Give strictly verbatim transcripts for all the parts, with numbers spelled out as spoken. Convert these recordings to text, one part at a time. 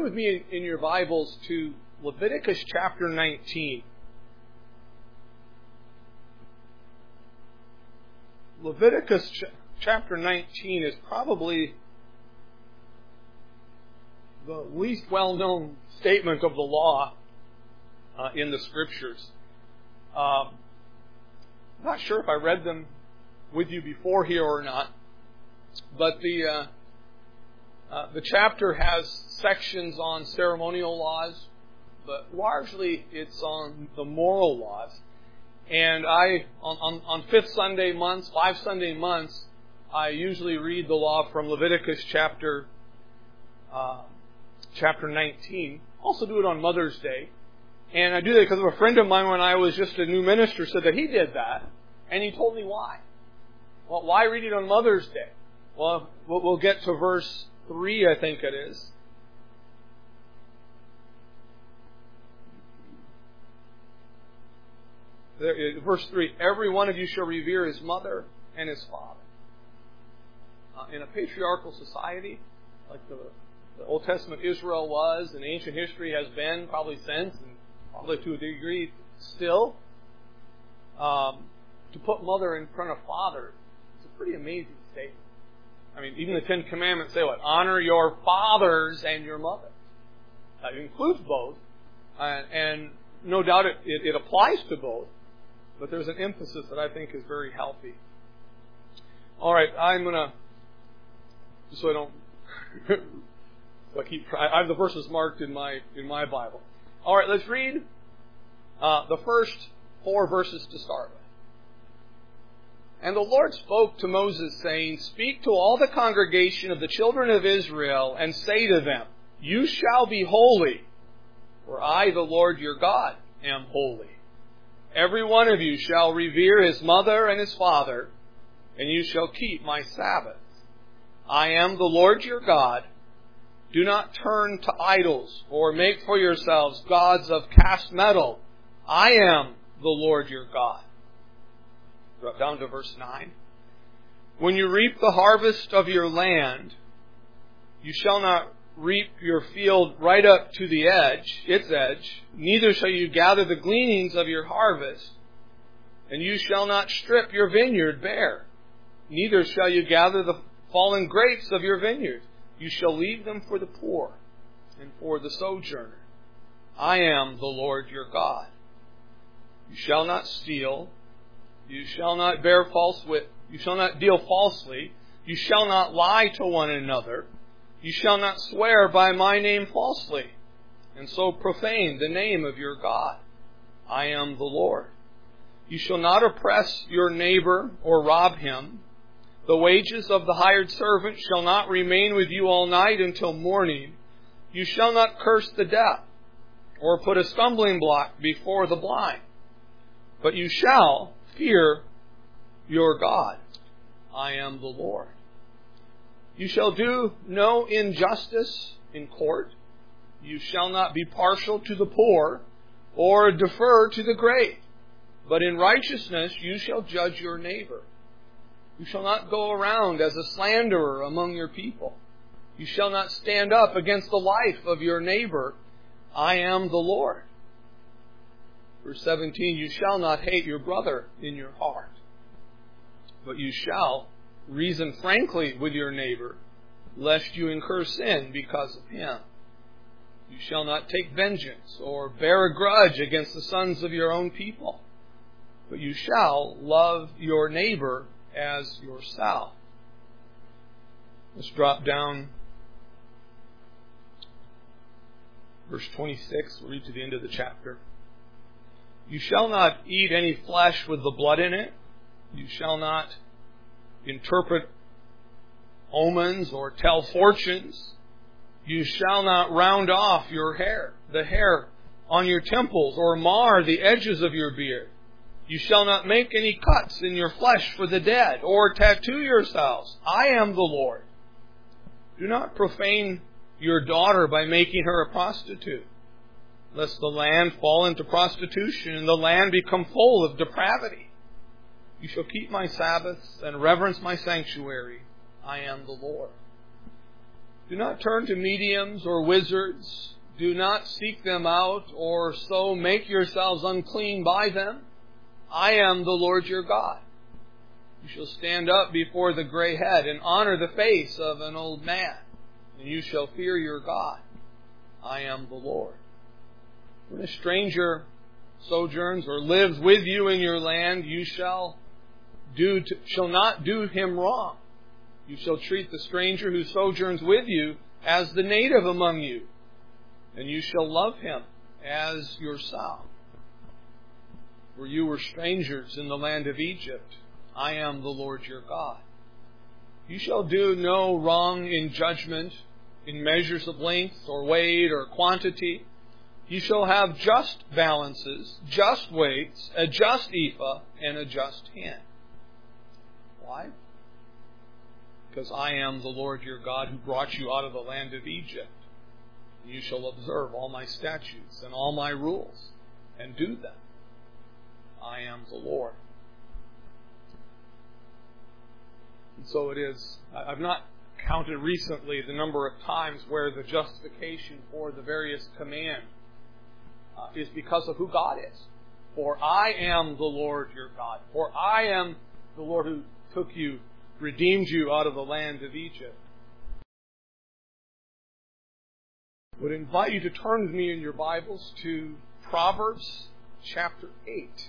Turn with me in your Bibles to Leviticus chapter nineteen. Leviticus ch- chapter nineteen is probably the least well-known statement of the law uh, in the Scriptures. Um, I'm not sure if I read them with you before here or not, but the uh, uh, the chapter has sections on ceremonial laws, but largely it's on the moral laws. And I, on, on, on fifth Sunday months, five Sunday months, I usually read the law from Leviticus chapter uh, chapter nineteen. Also do it on Mother's Day. And I do that because of a friend of mine when I was just a new minister said that he did that. And he told me why. Well, why read it on Mother's Day? Well, we'll get to verse three, I think it is. There, verse three, every one of you shall revere his mother and his father. Uh, in a patriarchal society, like the, the Old Testament Israel was, and ancient history has been probably since, and probably to a degree still, um, to put mother in front of father is a pretty amazing statement. I mean, even the Ten Commandments say what? Honor your fathers and your mothers. Uh, it includes both, and, and no doubt it, it, it applies to both, but there's an emphasis that I think is very healthy. All right, I'm going to, so I don't, so I keep, I have the verses marked in my in my Bible. All right, let's read uh, the first four verses to start with. And the Lord spoke to Moses, saying, Speak to all the congregation of the children of Israel, and say to them, You shall be holy, for I, the Lord your God, am holy. Every one of you shall revere his mother and his father, and you shall keep my Sabbaths. I am the Lord your God. Do not turn to idols, or make for yourselves gods of cast metal. I am the Lord your God. Drop down to verse nine. When you reap the harvest of your land, you shall not reap your field right up to the edge, its edge, neither shall you gather the gleanings of your harvest, and you shall not strip your vineyard bare, neither shall you gather the fallen grapes of your vineyard. You shall leave them for the poor and for the sojourner. I am the Lord your God. You shall not steal. You shall not bear false witness. You shall not deal falsely. You shall not lie to one another. You shall not swear by my name falsely, and so profane the name of your God. I am the Lord. You shall not oppress your neighbor or rob him. The wages of the hired servant shall not remain with you all night until morning. You shall not curse the deaf, or put a stumbling block before the blind. But you shall fear your God. I am the Lord. You shall do no injustice in court. You shall not be partial to the poor, or defer to the great. But in righteousness you shall judge your neighbor. You shall not go around as a slanderer among your people. You shall not stand up against the life of your neighbor. I am the Lord. Verse seventeen, you shall not hate your brother in your heart, but you shall reason frankly with your neighbor, lest you incur sin because of him. You shall not take vengeance or bear a grudge against the sons of your own people, but you shall love your neighbor as yourself. Let's drop down. Verse twenty-six, we'll read to the end of the chapter. You shall not eat any flesh with the blood in it. You shall not interpret omens or tell fortunes. You shall not round off your hair, the hair on your temples, or mar the edges of your beard. You shall not make any cuts in your flesh for the dead, or tattoo yourselves. I am the Lord. Do not profane your daughter by making her a prostitute, lest the land fall into prostitution and the land become full of depravity. You shall keep my Sabbaths and reverence my sanctuary. I am the Lord. Do not turn to mediums or wizards. Do not seek them out, or so make yourselves unclean by them. I am the Lord your God. You shall stand up before the gray head and honor the face of an old man, and you shall fear your God. I am the Lord. When a stranger sojourns or lives with you in your land, you shall do to, shall not do him wrong. You shall treat the stranger who sojourns with you as the native among you, and you shall love him as yourself. For you were strangers in the land of Egypt. I am the Lord your God. You shall do no wrong in judgment, in measures of length or weight or quantity. You shall have just balances, just weights, a just ephah, and a just hin. Why? Because I am the Lord your God who brought you out of the land of Egypt. You shall observe all my statutes and all my rules, and do them. I am the Lord. And so it is. I've not counted recently the number of times where the justification for the various commands uh, is because of who God is. For I am the Lord your God. For I am the Lord who took you, redeemed you out of the land of Egypt. I would invite you to turn with me in your Bibles to Proverbs chapter eight.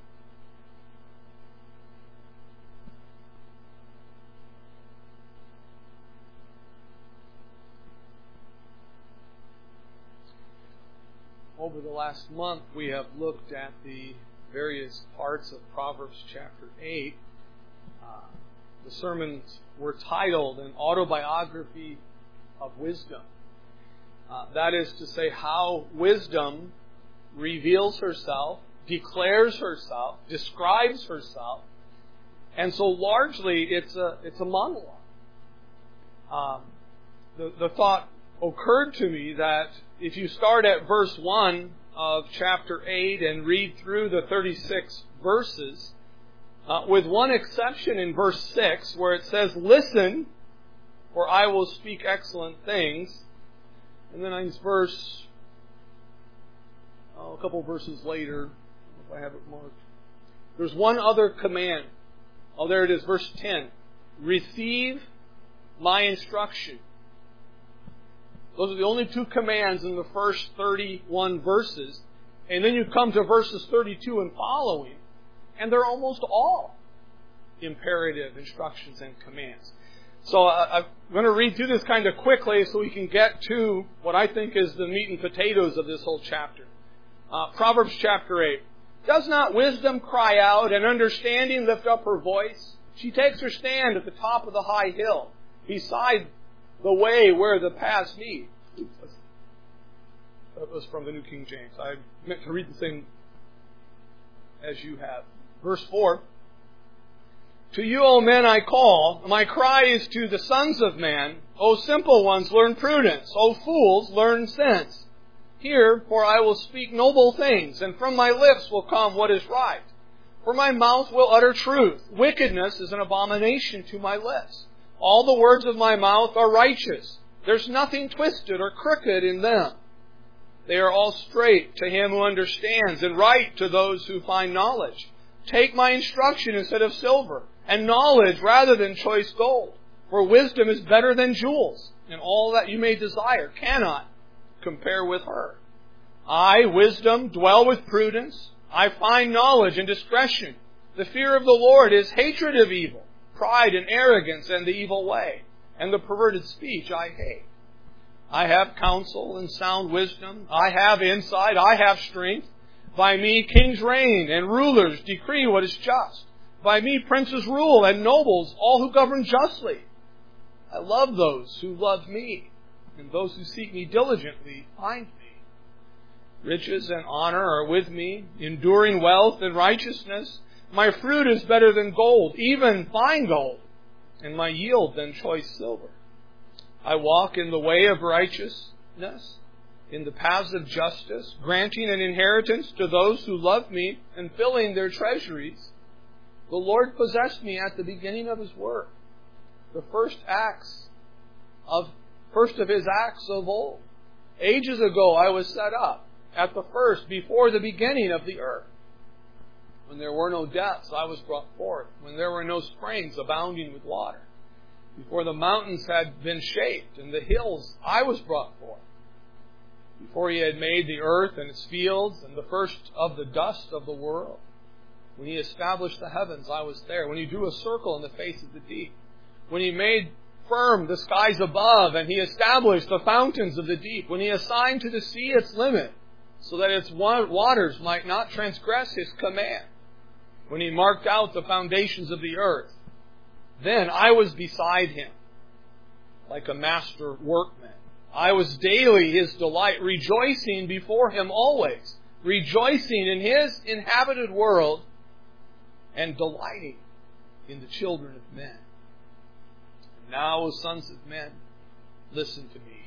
Over the last month, we have looked at the various parts of Proverbs chapter eight. Uh, the sermons were titled An Autobiography of Wisdom. Uh, that is to say, how wisdom reveals herself, declares herself, describes herself. And so largely, it's a, it's a monologue. Um, the, the thought occurred to me that if you start at verse one of chapter eight and read through the thirty-six verses, uh, with one exception in verse six where it says, "Listen, for I will speak excellent things," and then in verse, oh, a couple of verses later, if I have it marked, there's one other command. Oh, there it is, verse ten. "Receive my instruction." Those are the only two commands in the first thirty-one verses. And then you come to verses thirty-two and following, and they're almost all imperative instructions and commands. So uh, I'm going to read through this kind of quickly so we can get to what I think is the meat and potatoes of this whole chapter. Uh, Proverbs chapter eight. "Does not wisdom cry out and understanding lift up her voice? She takes her stand at the top of the high hill, beside the way where the paths meet." That was from the New King James. I meant to read the same as you have. Verse four. "To you, O men, I call. My cry is to the sons of man. O simple ones, learn prudence. O fools, learn sense. Hear, for I will speak noble things, and from my lips will come what is right. For my mouth will utter truth. Wickedness is an abomination to my lips. All the words of my mouth are righteous. There's nothing twisted or crooked in them. They are all straight to him who understands, and right to those who find knowledge. Take my instruction instead of silver, and knowledge rather than choice gold. For wisdom is better than jewels, and all that you may desire cannot compare with her. I, wisdom, dwell with prudence. I find knowledge and discretion. The fear of the Lord is hatred of evil. Pride and arrogance and the evil way, and the perverted speech I hate. I have counsel and sound wisdom. I have insight. I have strength. By me kings reign, and rulers decree what is just. By me princes rule, and nobles, all who govern justly. I love those who love me, and those who seek me diligently find me. Riches and honor are with me, enduring wealth and righteousness. My fruit is better than gold, even fine gold, and my yield than choice silver. I walk in the way of righteousness, in the paths of justice, granting an inheritance to those who love me and filling their treasuries. The Lord possessed me at the beginning of His work. The first acts of first of His acts of old. Ages ago I was set up, at the first, before the beginning of the earth. When there were no depths, I was brought forth. When there were no springs abounding with water. Before the mountains had been shaped, and the hills, I was brought forth. Before He had made the earth and its fields, and the first of the dust of the world. When He established the heavens, I was there. When He drew a circle in the face of the deep. When He made firm the skies above, and He established the fountains of the deep. When He assigned to the sea its limit, so that its waters might not transgress His command. When He marked out the foundations of the earth, then I was beside Him, like a master workman. I was daily His delight, rejoicing before Him always, rejoicing in His inhabited world, and delighting in the children of men. And now, O sons of men, listen to me.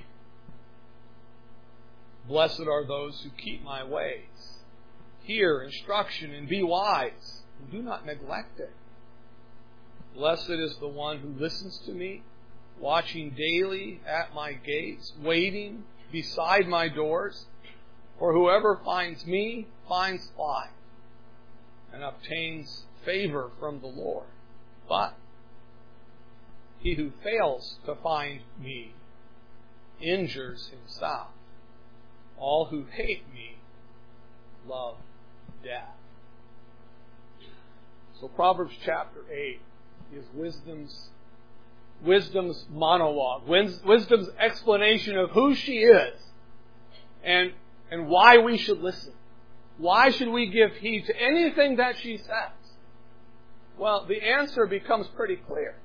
Blessed are those who keep my ways. Hear instruction and be wise, and do not neglect it. Blessed is the one who listens to me, watching daily at my gates, waiting beside my doors. For whoever finds me finds life, and obtains favor from the Lord. But he who fails to find me injures himself. All who hate me love death. So Proverbs chapter eight is wisdom's wisdom's monologue, wisdom's explanation of who she is and and why we should listen. Why should we give heed to anything that she says? Well, the answer becomes pretty clear.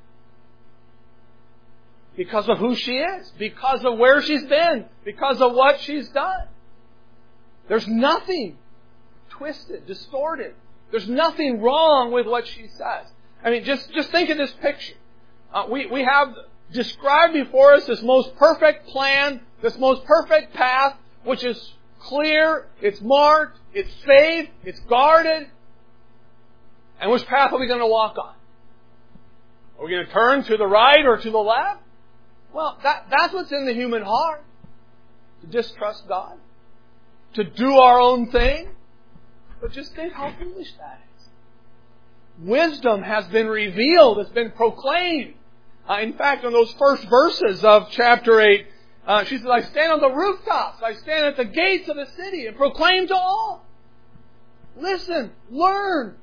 Because of who she is, because of where she's been, because of what she's done. There's nothing twisted, distorted. There's nothing wrong with what she says. I mean, just, just think of this picture. Uh, we, we have described before us this most perfect plan, this most perfect path, which is clear, it's marked, it's safe, it's guarded. And which path are we going to walk on? Are we going to turn to the right or to the left? Well, that, that's what's in the human heart. To distrust God. To do our own thing. But just think how foolish that is. Wisdom has been revealed. It's been proclaimed. Uh, in fact, in those first verses of chapter eight, uh, she says, I stand on the rooftops. I stand at the gates of the city and proclaim to all. Listen. Learn.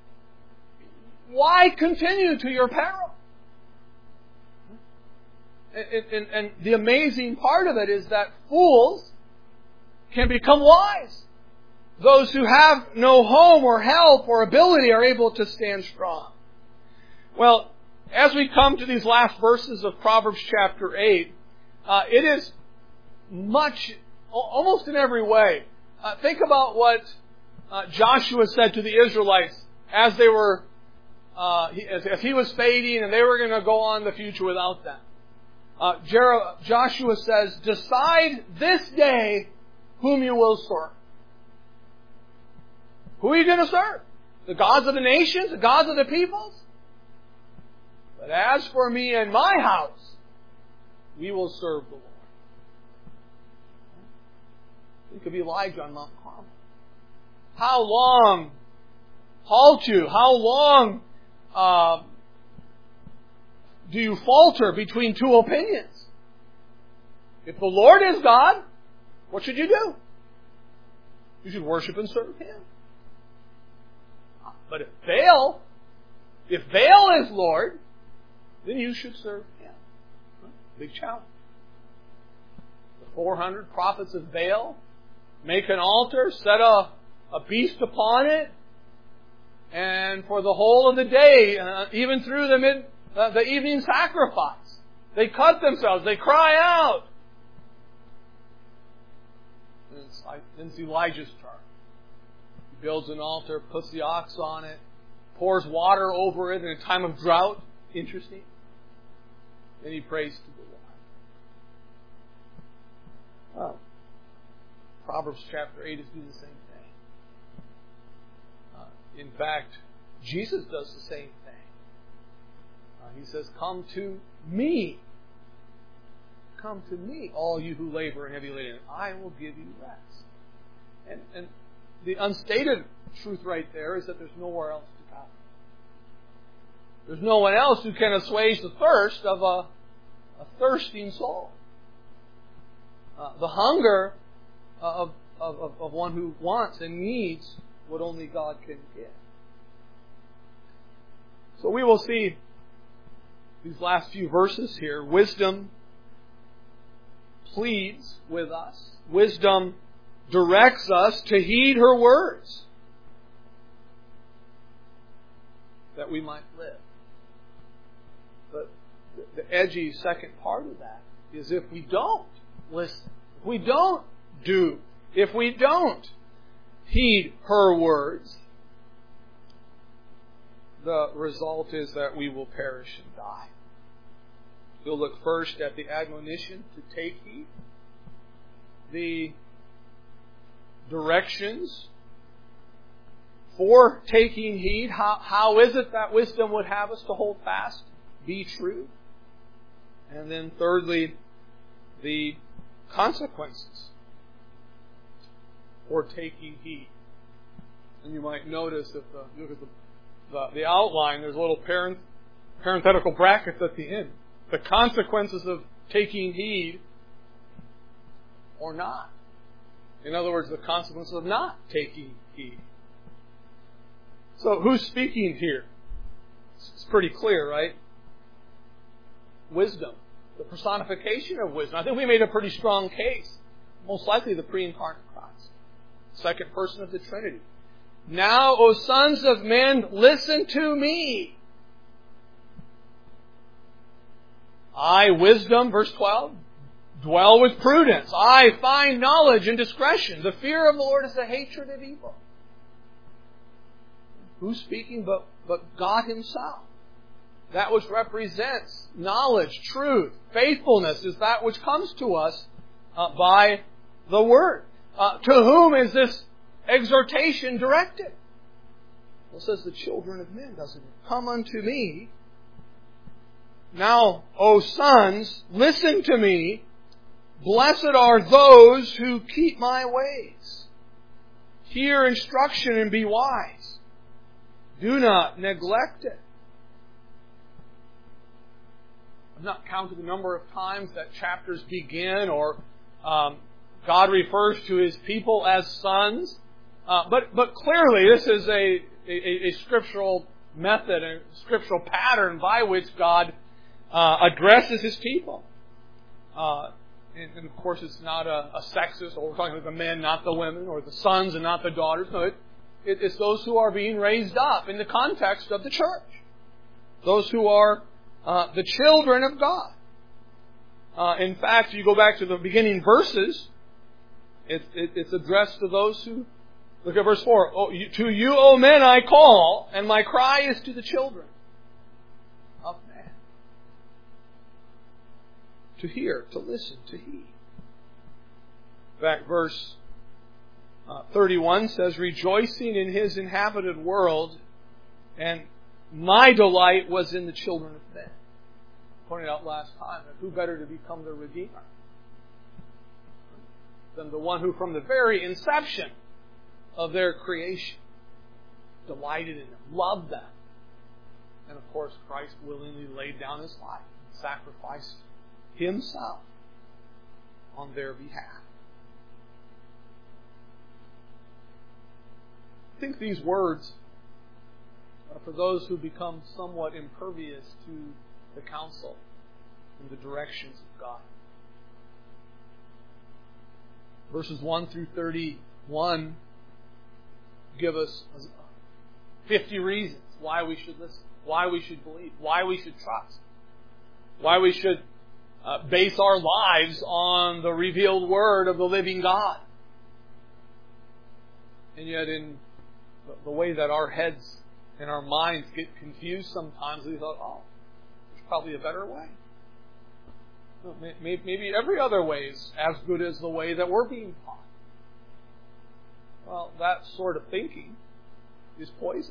Why continue to your peril? And, and, and the amazing part of it is that fools can become wise. Those who have no home or help or ability are able to stand strong. Well, as we come to these last verses of Proverbs chapter eight, uh, it is much, almost in every way. Uh, think about what uh, Joshua said to the Israelites as they were, uh, as, as he was fading and they were going to go on the future without them. Uh, Jer- Joshua says, decide this day whom you will serve. Who are you going to serve? The gods of the nations? The gods of the peoples? But as for me and my house, we will serve the Lord. Think of Elijah on Mount Carmel. How long halt you? How long uh, do you falter between two opinions? If the Lord is God, what should you do? You should worship and serve Him. But if Baal, if Baal is Lord, then you should serve Him. Big challenge. The four hundred prophets of Baal make an altar, set a, a beast upon it, and for the whole of the day, uh, even through the mid, uh, the evening sacrifice, they cut themselves, they cry out. And it's, like, it's Elijah's turn. He builds an altar, puts the ox on it, pours water over it in a time of drought. Interesting. Then he prays to the Lord. Well, Proverbs chapter eight is doing the same thing. Uh, in fact, Jesus does the same thing. Uh, he says, come to me. come to me, all you who labor and heavy laden, and I will give you rest. And, and the unstated truth right there is that there's nowhere else to go. There's no one else who can assuage the thirst of a, a thirsting soul. Uh, the hunger of, of, of, of one who wants and needs what only God can give. So we will see these last few verses here. Wisdom pleads with us. Wisdom directs us to heed her words, that we might live. But the edgy second part of that is if we don't listen, if we don't do, if we don't heed her words, the result is that we will perish and die. We'll look first at the admonition to take heed, the directions for taking heed. How, how is it that wisdom would have us to hold fast, be true? And then thirdly, the consequences for taking heed. And you might notice if the, you look at the, the, the outline, there's a little parent, parenthetical brackets at the end. The consequences of taking heed or not. In other words, the consequences of not taking heed. So who's speaking here? It's pretty clear, right? Wisdom. The personification of wisdom. I think we made a pretty strong case. Most likely the pre-incarnate Christ. Second person of the Trinity. Now, O sons of men, listen to me. I, wisdom, verse twelve, dwell with prudence. I find knowledge and discretion. The fear of the Lord is the hatred of evil. Who's speaking but, but God Himself? That which represents knowledge, truth, faithfulness is that which comes to us uh, by the Word. Uh, to whom is this exhortation directed? Well, it says the children of men, doesn't it? Come unto me. Now, O sons, listen to me. Blessed are those who keep my ways. Hear instruction and be wise. Do not neglect it. I've not counted the number of times that chapters begin or um, God refers to His people as sons. Uh, but, but clearly this is a, a, a scriptural method, a scriptural pattern by which God uh, addresses His people. Uh, and, and of course it's not a, a sexist, or we're talking about the men, not the women, or the sons and not the daughters. No, it, it, it's those who are being raised up in the context of the church. Those who are uh, the children of God. Uh, in fact, if you go back to the beginning verses, it, it, it's addressed to those who... Look at verse four. Oh, you, to you, O men, I call, and my cry is to the children of man. To hear, to listen, to heed. In fact, verse uh, thirty-one says, rejoicing in His inhabited world, and my delight was in the children of men. I pointed out last time that who better to become the Redeemer than the one who from the very inception of their creation delighted in them, loved them. And of course, Christ willingly laid down His life and sacrificed Himself on their behalf. I think these words are for those who become somewhat impervious to the counsel and the directions of God. Verses one through thirty-one give us fifty reasons why we should listen, why we should believe, why we should trust, why we should uh, base our lives on the revealed Word of the living God. And yet in the way that our heads and our minds get confused sometimes, we thought, oh, there's probably a better way. Maybe every other way is as good as the way that we're being taught. Well, that sort of thinking is poison.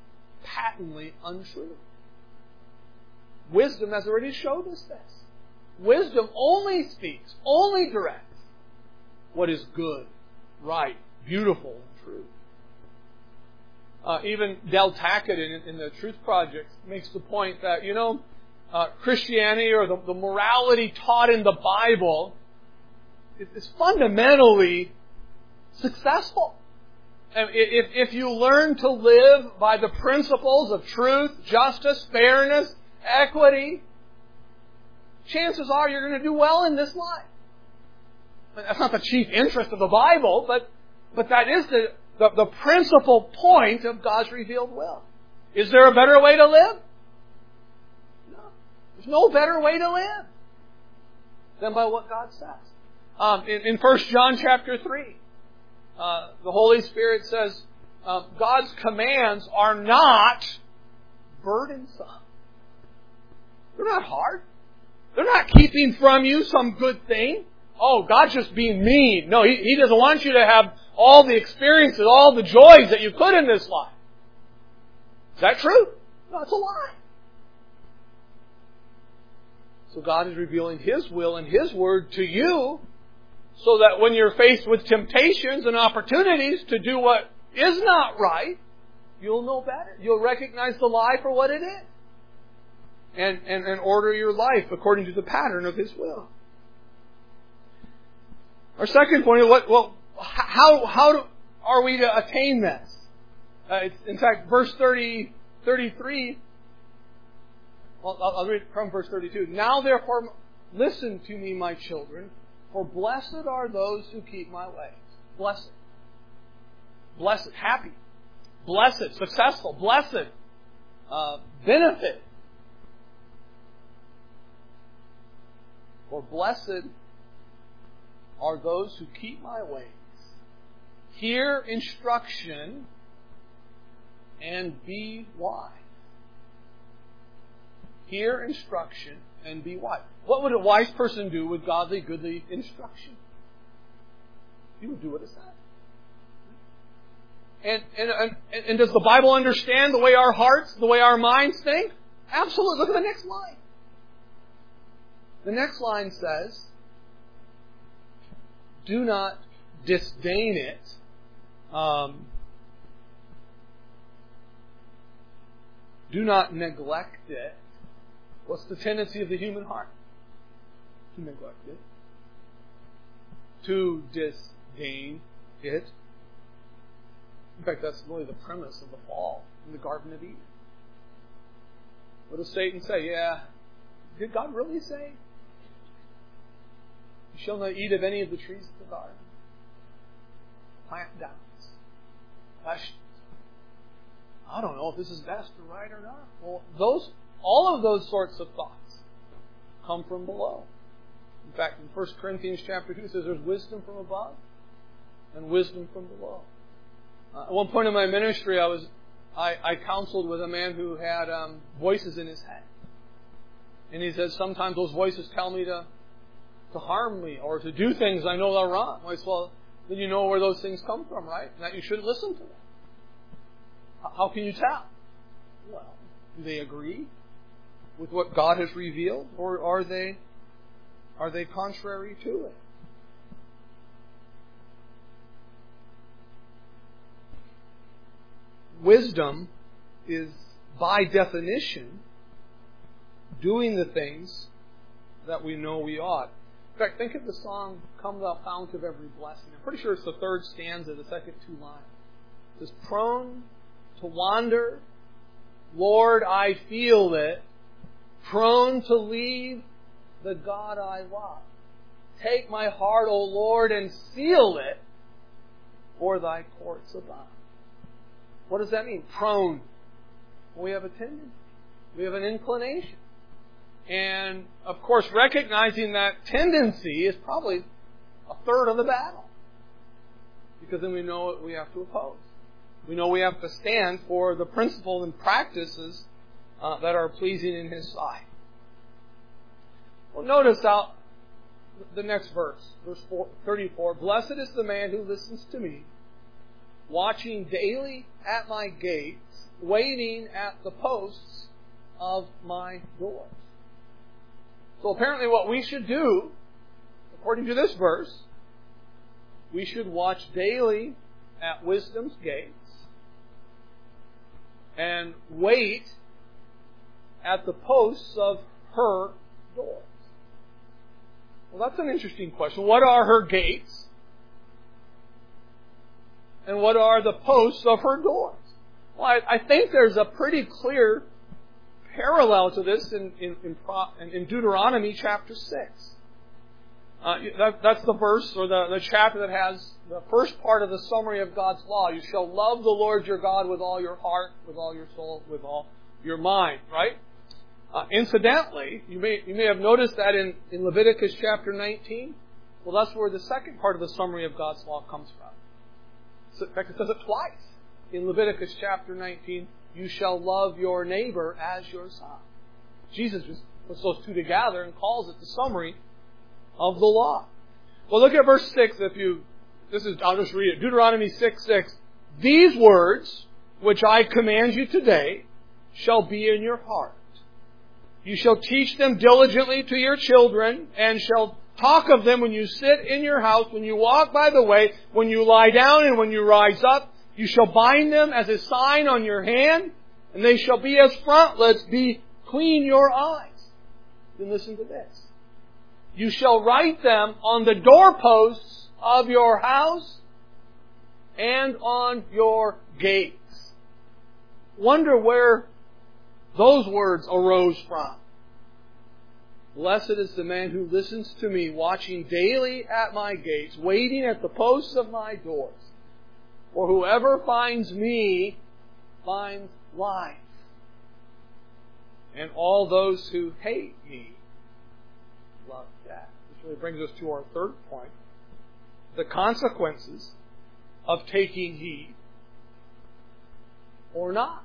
Patently untrue. Wisdom has already showed us this. Wisdom only speaks, only directs what is good, right, beautiful, and true. Uh, even Del Tackett in, in the Truth Project makes the point that, you know, uh, Christianity or the, the morality taught in the Bible is, is fundamentally successful. And if, if you learn to live by the principles of truth, justice, fairness, equity, chances are you're going to do well in this life. That's not the chief interest of the Bible, but, but that is the, the, the principal point of God's revealed will. Is there a better way to live? No. There's no better way to live than by what God says. Um, in, in First John chapter three, uh, the Holy Spirit says, uh, God's commands are not burdensome. They're not hard. They're not keeping from you some good thing. Oh, God's just being mean. No, He, he doesn't want you to have all the experiences, all the joys that you could in this life. Is that true? No, it's a lie. So God is revealing His will and His word to you so that when you're faced with temptations and opportunities to do what is not right, you'll know better. You'll recognize the lie for what it is. And, and, and order your life according to the pattern of His will. Our second point is, what, well, how, how do, are we to attain this? Uh, it's, in fact, verse thirty, thirty-three, well, I'll, I'll read from verse thirty-two. Now therefore, listen to me, my children, for blessed are those who keep my ways. Blessed. Blessed. Happy. Blessed. Successful. Blessed. Uh, benefit. For blessed are those who keep my ways, hear instruction, and be wise. Hear instruction and be wise. What would a wise person do with godly, goodly instruction? He would do what it says. And, and, and, and does the Bible understand the way our hearts, the way our minds think? Absolutely. Look at the next line. The next line says, do not disdain it. Um, do not neglect it. What's the tendency of the human heart? To neglect it. To disdain it. In fact, that's really the premise of the fall in the Garden of Eden. What does Satan say? Yeah, did God really say? You shall not eat of any of the trees of the garden. Plant doubts. Questions. I don't know if this is best or right or not. Well, those, all of those sorts of thoughts come from below. In fact, in First Corinthians chapter two, it says there's wisdom from above and wisdom from below. Uh, at one point in my ministry, I was I, I counseled with a man who had um, voices in his head. And he says, sometimes those voices tell me to to harm me or to do things I know are wrong. I said, well, then you know where those things come from, right? And that you shouldn't listen to them. How can you tell? Well, do they agree with what God has revealed, or are they are they contrary to it? Wisdom is, by definition, doing the things that we know we ought. In fact, think of the song, Come Thou Fount of Every Blessing. I'm pretty sure it's the third stanza, the second two lines. It says, prone to wander, Lord, I feel it, prone to leave the God I love. Take my heart, O Lord, and seal it for Thy courts above. What does that mean? Prone. Well, we have a tendency. We have an inclination. And, of course, recognizing that tendency is probably a third of the battle. Because then we know what we have to oppose. We know we have to stand for the principles and practices uh, that are pleasing in His sight. Well, notice how the next verse, verse thirty-four, blessed is the man who listens to me, watching daily at my gates, waiting at the posts of my doors. So apparently what we should do, according to this verse, we should watch daily at wisdom's gates and wait at the posts of her doors. Well, that's an interesting question. What are her gates? And what are the posts of her doors? Well, I, I think there's a pretty clear parallel to this in, in, in, in Deuteronomy chapter six. Uh, that, that's the verse or the, the chapter that has the first part of the summary of God's law. You shall love the Lord your God with all your heart, with all your soul, with all your mind. Right? Uh, incidentally, you may you may have noticed that in, in Leviticus chapter nineteen. Well, that's where the second part of the summary of God's law comes from. So, in fact, it says it twice in Leviticus chapter nineteen. You shall love your neighbor as yourself. Jesus just puts those two together and calls it the summary of the law. Well, look at verse six. If you, this is, I'll just read it. Deuteronomy six six. These words which I command you today shall be in your heart. You shall teach them diligently to your children, and shall talk of them when you sit in your house, when you walk by the way, when you lie down, and when you rise up. You shall bind them as a sign on your hand, and they shall be as frontlets between your eyes. Then listen to this. You shall write them on the doorposts of your house and on your gates. Wonder where those words arose from. Blessed is the man who listens to me, watching daily at my gates, waiting at the posts of my doors. For whoever finds me finds life. And all those who hate me love death. This really brings us to our third point. The consequences of taking heed or not.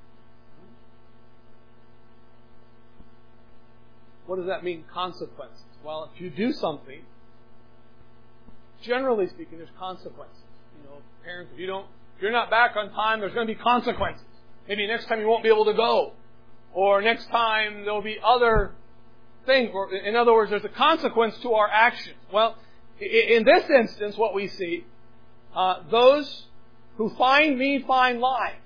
What does that mean, consequences? Well, if you do something, generally speaking, there's consequences. You know, parents, if you don't, if you're not back on time, there's going to be consequences. Maybe next time you won't be able to go. Or next time there'll be other things. Or, in other words, there's a consequence to our actions. Well, in this instance, what we see, uh, those who find me find life.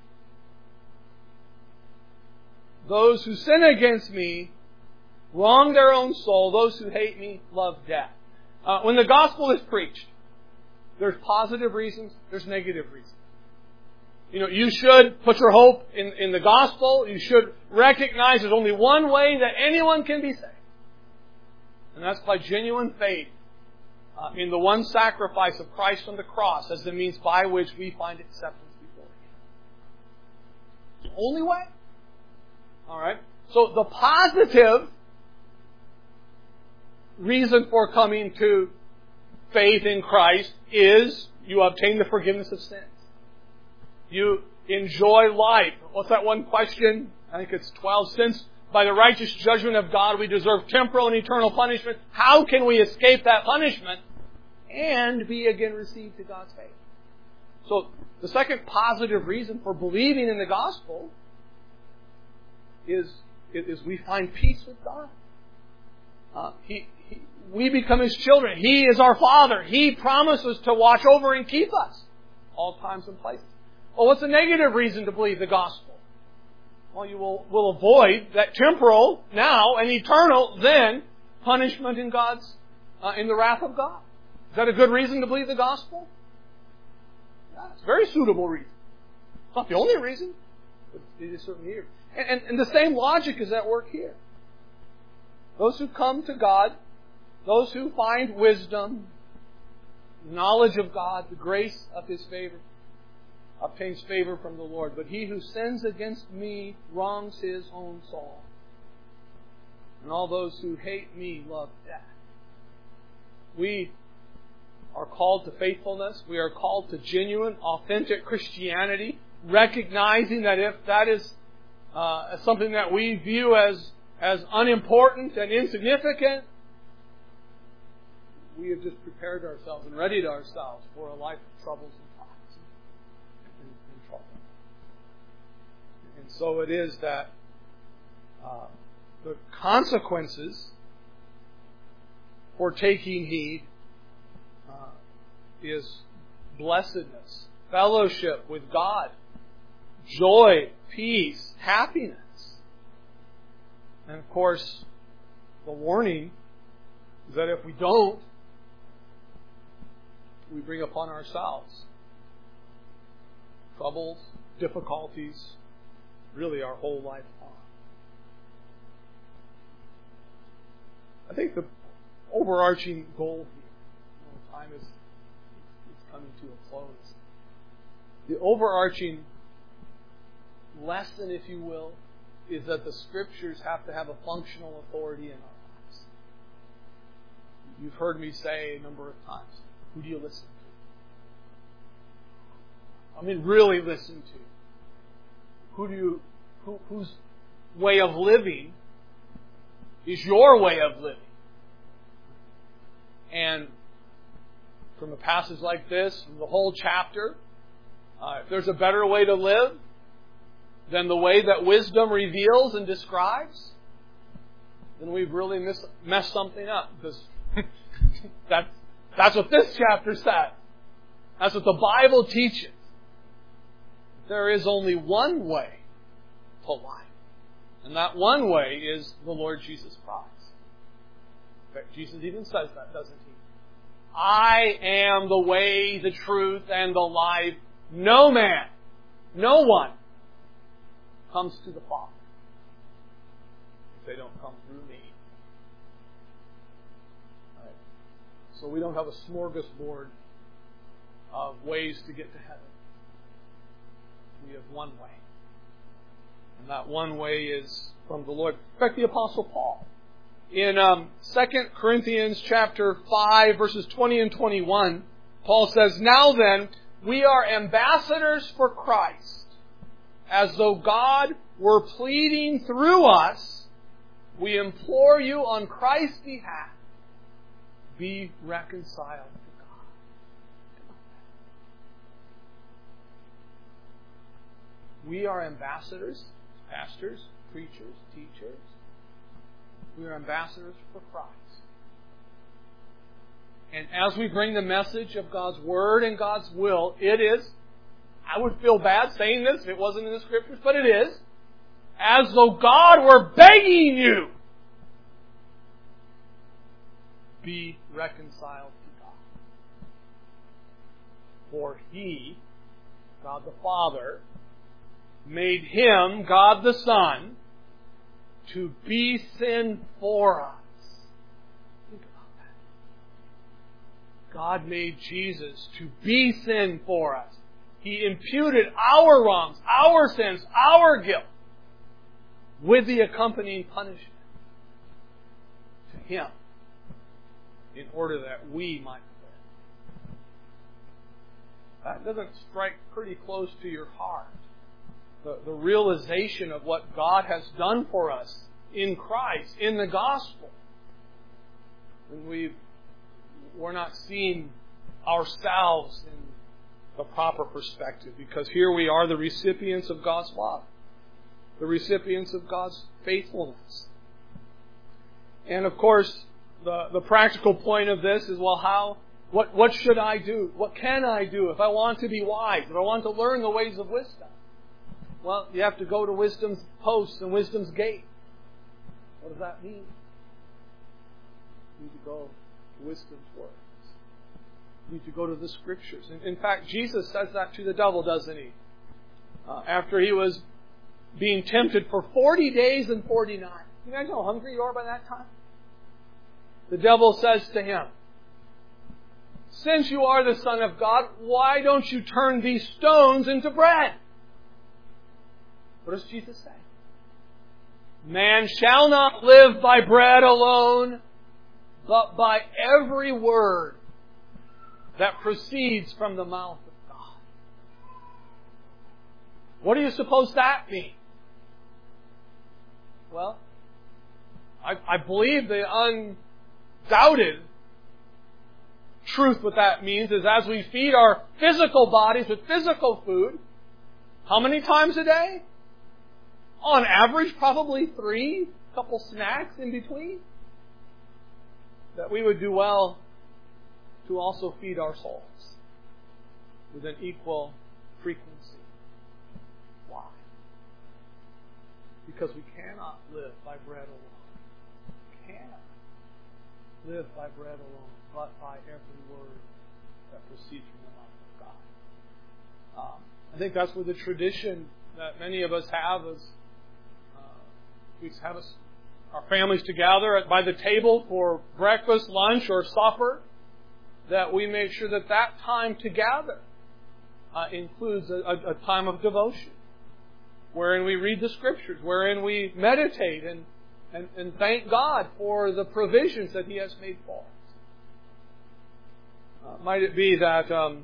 Those who sin against me wrong their own soul. Those who hate me love death. Uh, when the gospel is preached, there's positive reasons, there's negative reasons. You know, you should put your hope in, in the gospel. You should recognize there's only one way that anyone can be saved. And that's by genuine faith uh, in the one sacrifice of Christ on the cross as the means by which we find acceptance before Him. It's the only way. Alright? So the positive reason for coming to faith in Christ is you obtain the forgiveness of sins. You enjoy life. What's that one question? I think it's twelve. Since by the righteous judgment of God we deserve temporal and eternal punishment, how can we escape that punishment and be again received to God's faith? So the second positive reason for believing in the gospel is, is we find peace with God. Uh, he, he, we become His children. He is our Father. He promises to watch over and keep us all times and places. Well, what's a negative reason to believe the gospel? Well, you will, will avoid that temporal now and eternal then punishment in God's uh, in the wrath of God. Is that a good reason to believe the gospel? Yeah, it's a very suitable reason. It's not the only reason, but it is certainly here. And, and, and the same logic is at work here. Those who come to God, those who find wisdom, knowledge of God, the grace of His favor, obtains favor from the Lord. But he who sins against me wrongs his own soul. And all those who hate me love death. We are called to faithfulness. We are called to genuine, authentic Christianity, recognizing that if that is uh, something that we view as, as unimportant and insignificant, we have just prepared ourselves and readied ourselves for a life of troubles and trials and, and trouble. And so it is that uh, the consequences for taking heed uh, is blessedness, fellowship with God, joy, peace, happiness. And of course, the warning is that if we don't, we bring upon ourselves troubles, difficulties, really our whole life long. I think the overarching goal here, you know, time is, is coming to a close. The overarching lesson, if you will, is that the Scriptures have to have a functional authority in our lives. You've heard me say a number of times, who do you listen to? I mean, really listen to. Who do you, who, whose way of living is your way of living? And from a passage like this, from the whole chapter, uh, if there's a better way to live than the way that wisdom reveals and describes, then we've really miss, messed something up, because that's, that's what this chapter said. That's what the Bible teaches. There is only one way to life. And that one way is the Lord Jesus Christ. In fact, Jesus even says that, doesn't he? I am the way, the truth, and the life. No man, no one comes to the Father if they don't come through me. Right. So we don't have a smorgasbord of ways to get to heaven. We have one way. And that one way is from the Lord. In fact, the Apostle Paul, in um, Second Corinthians chapter five, verses twenty and twenty-one, Paul says, "Now then, we are ambassadors for Christ, as though God were pleading through us. We implore you on Christ's behalf, be reconciled to God." We are ambassadors, pastors, preachers, teachers. We are ambassadors for Christ. And as we bring the message of God's Word and God's will, it is, I would feel bad saying this if it wasn't in the Scriptures, but it is, as though God were begging you, be reconciled to God. For He, God the Father, made Him, God the Son, to be sin for us. Think about that. God made Jesus to be sin for us. He imputed our wrongs, our sins, our guilt, with the accompanying punishment to Him, in order that we might live. That doesn't strike pretty close to your heart. The, the realization of what God has done for us in Christ, in the gospel. And we've, we're not seeing ourselves in the proper perspective, because here we are, the recipients of God's love, the recipients of God's faithfulness. And of course, the, the practical point of this is, well, how, what, what should I do? What can I do if I want to be wise, if I want to learn the ways of wisdom? Well, you have to go to wisdom's post and wisdom's gate. What does that mean? You need to go to wisdom's words. You need to go to the Scriptures. In, in fact, Jesus says that to the devil, doesn't he? Uh, after he was being tempted for forty days and forty nights. You guys know how hungry you are by that time? The devil says to him, "Since you are the Son of God, why don't you turn these stones into bread?" What does Jesus say? Man shall not live by bread alone, but by every word that proceeds from the mouth of God. What do you suppose that means? Well, I, I believe the undoubted truth what that means is, as we feed our physical bodies with physical food, how many times a day? On average, probably three, a couple snacks in between. that we would do well to also feed our souls with an equal frequency. Why? Because we cannot live by bread alone. We cannot live by bread alone, but by every word that proceeds from the mouth of God. Um, I think that's where the tradition that many of us have is uh, we have us, our families together at, by the table for breakfast, lunch, or supper, that we make sure that that time together uh, includes a, a, a time of devotion, wherein we read the Scriptures, wherein we meditate and, and, and thank God for the provisions that He has made for us. Uh, might it be that um,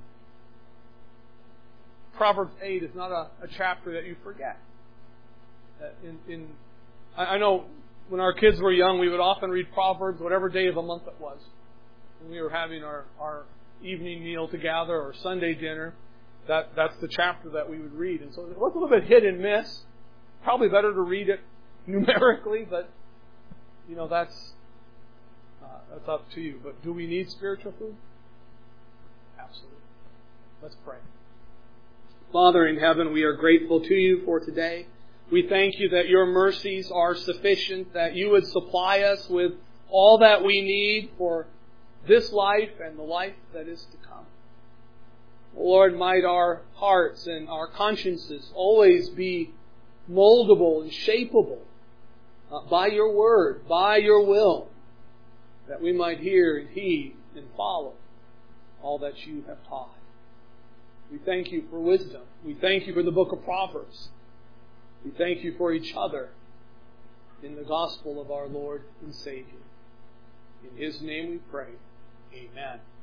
Proverbs eight is not a, a chapter that you forget? Uh, in, in I, I know when our kids were young, we would often read Proverbs, whatever day of the month it was, when we were having our, our evening meal together or Sunday dinner. That that's the chapter that we would read, and so it was a little bit hit and miss. Probably better to read it numerically, but you know that's uh, that's up to you. But do we need spiritual food? Absolutely. Let's pray. Father in heaven, we are grateful to You for today. We thank You that Your mercies are sufficient, that You would supply us with all that we need for this life and the life that is to come. Lord, might our hearts and our consciences always be moldable and shapeable uh, by Your Word, by Your will, that we might hear and heed and follow all that You have taught. We thank You for wisdom. We thank You for the book of Proverbs. We thank You for each other in the gospel of our Lord and Savior. In His name we pray. Amen.